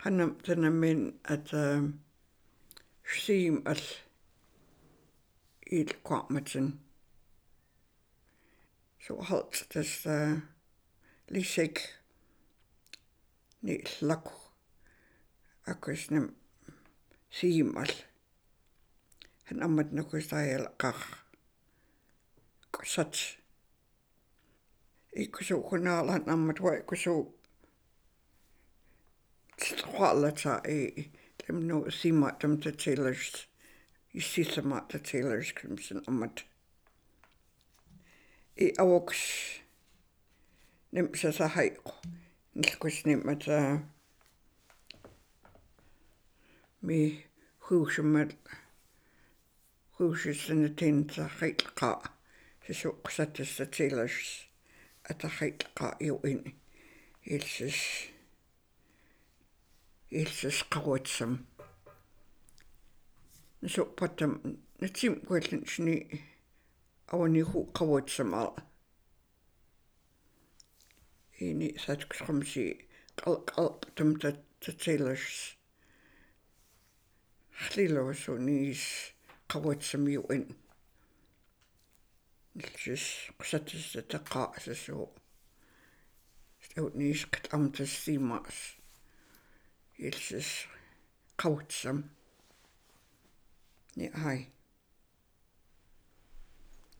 Hanam tanamin at siim al il kwamatin. So halt das lisig ni lakku akus nem siim al. Han amat nakus tael kach kusat. Ikusu kunal han amat wa ikusu tsalata lemno simatam ta tailors. Isisamat ta tailors crimson amat. Awoks nem sa haiko. Nilkus nem at mi huushamat huushis in ta haika. So kusatis ta tailors at a haika in ilses kawatsam. So patam natim kwelni awani hu kawatsam al. Ini satkusramsi kaltam ta tailors. Chlilo so nis kawatsam in. Ilses kusatis ta ka so. Stout nis katam ta simas. Ilses kawatsam. Ni hai.